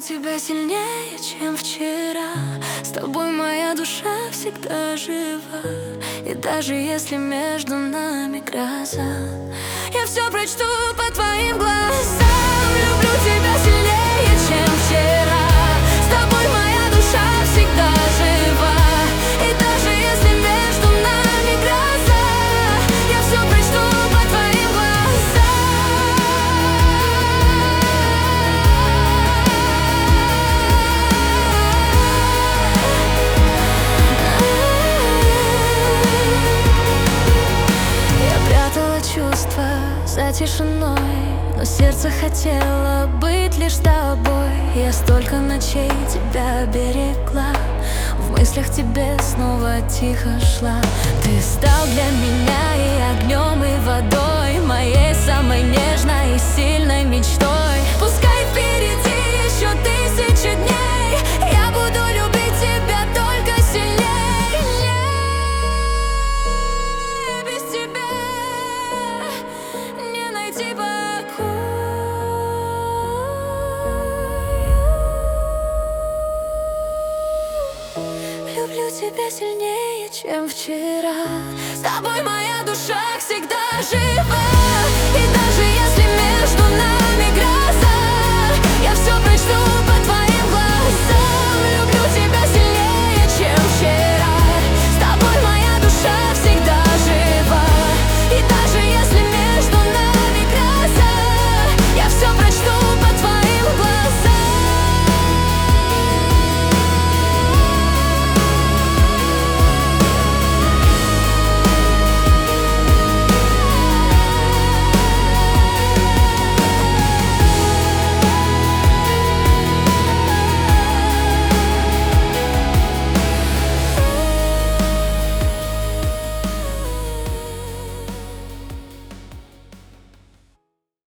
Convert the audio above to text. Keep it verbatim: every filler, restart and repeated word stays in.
тебя сильнее, чем вчера. С тобой моя душа всегда жива. И даже если между нами гроза, я все прочту по твоим глазам. Люблю тебя сильнее, чем вчера. С тобой моя душа всегда жива. И даже если между нами гроза, я все прочту по твоим глазам. Я прятала чувства за тишиной, но сердце хотело быть лишь с тобой. Я столько ночей тебя берегла, в мыслях тебе снова тихо шла. Ты стал для меня и огнем, и водой, моей самой нежной и сильной мечтой. Пускай впереди еще тысячи дней, я буду любить тебя только сильнее. Без тебя не найти покой. Люблю тебя сильнее, чем вчера. С тобой моя душа всегда жива. И даже если между нами